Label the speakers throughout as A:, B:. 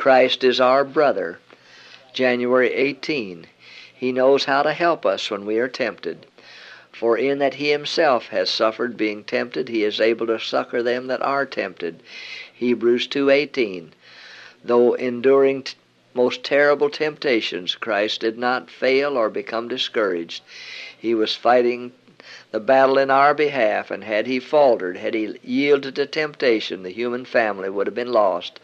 A: Christ is our brother. January 18. He knows how to help us when we are tempted. For in that he himself has suffered being tempted, he is able to succor them that are tempted. Hebrews 2:18. Though enduring most terrible temptations, Christ did not fail or become discouraged. He was fighting the battle in our behalf, and had he faltered, had he yielded to temptation, the human family would have been lost.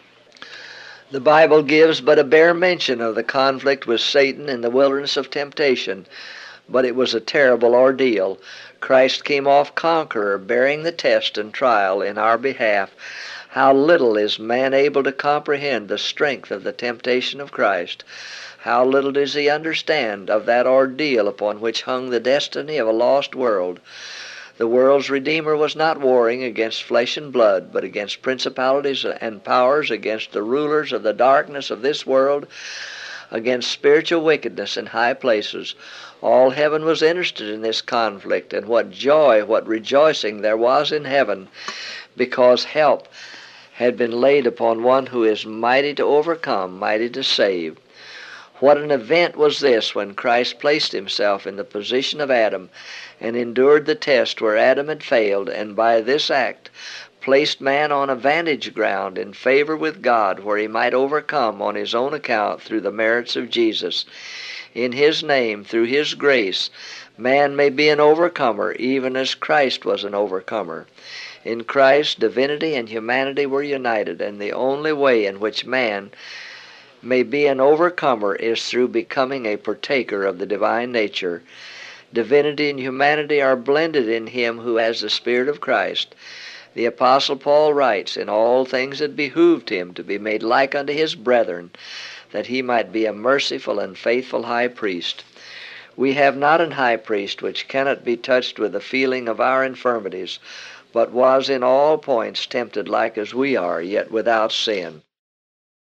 A: The Bible gives but a bare mention of the conflict with Satan in the wilderness of temptation, but it was a terrible ordeal. Christ came off conqueror, bearing the test and trial in our behalf. How little is man able to comprehend the strength of the temptation of Christ. How little does he understand of that ordeal upon which hung the destiny of a lost world. The world's Redeemer was not warring against flesh and blood, but against principalities and powers, against the rulers of the darkness of this world, against spiritual wickedness in high places. All heaven was interested in this conflict, and what joy, what rejoicing there was in heaven, because help had been laid upon one who is mighty to overcome, mighty to save. What an event was this when Christ placed himself in the position of Adam and endured the test where Adam had failed, and by this act placed man on a vantage ground in favor with God, where he might overcome on his own account through the merits of Jesus. In his name, through his grace, man may be an overcomer, even as Christ was an overcomer. In Christ, divinity and humanity were united, and the only way in which man may be an overcomer is through becoming a partaker of the divine nature. Divinity and humanity are blended in him who has the Spirit of Christ. The Apostle Paul writes, "In all things it behooved him to be made like unto his brethren, that he might be a merciful and faithful high priest." We have not an high priest which cannot be touched with the feeling of our infirmities, but was in all points tempted like as we are, yet without sin.